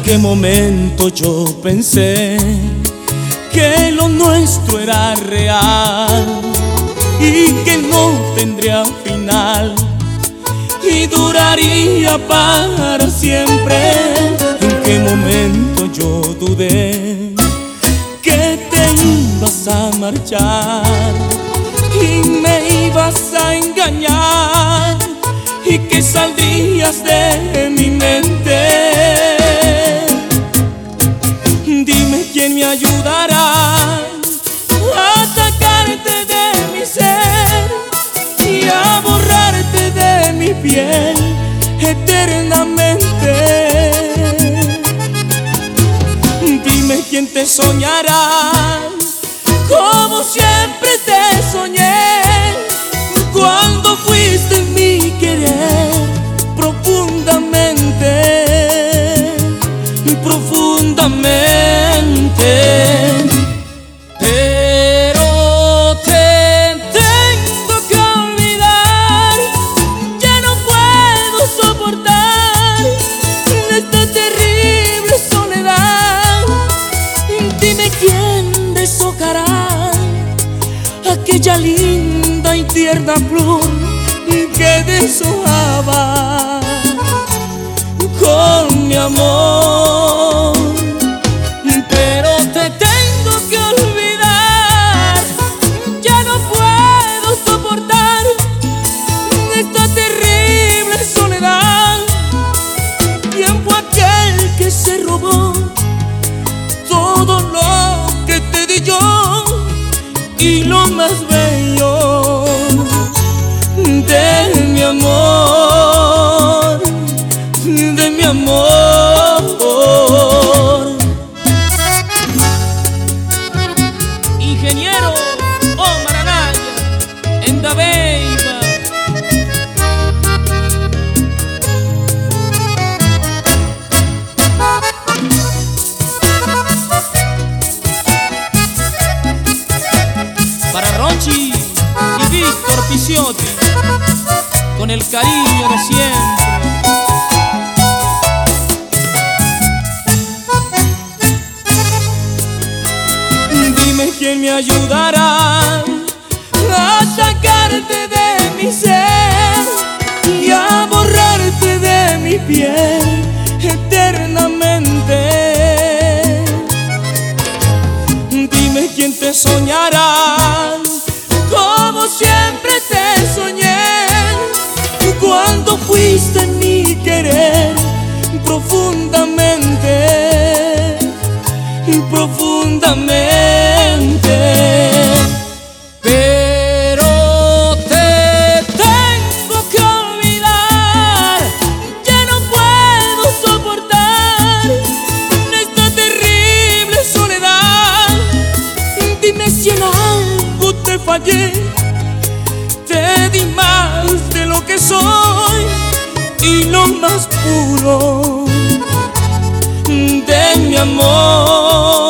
qué momento yo pensé que lo nuestro era real y que no tendría final y duraría para siempre? ¿En qué momento yo dudé que te ibas a marchar y me ibas a engañar y que saldrías de mi mente? Dime quién me ayudará a sacarte de mi ser y a borrarte de mi piel eternamente. Dime quién te soñará como siempre te soñé cuando fuiste mi querer profundamente, profundamente. Pero te tengo que olvidar, ya no puedo soportar esta terrible soledad. Dime quién deshojará aquella linda y tierna flor que deshojaba con mi amor. Pero te tengo que olvidar, ya no puedo soportar esta terrible soledad. ¿Quién fue aquel que se robó todo lo que te di yo y lo más bello de mi amor, de mi amor? Ingeniero Omar Anaya en Da Beiba. Para Ronchi y Víctor Picciotti, con el cariño de siempre. Dime quién me ayudará a sacarte de mi ser y a borrarte de mi piel eternamente. Dime quién te soñará como siempre te soñé cuando fuiste mi querer profundamente, profundamente. Pero te tengo que olvidar, ya no puedo soportar esta terrible soledad. Dime si en algo te fallé, te di más de lo que soy y lo más puro de mi amor.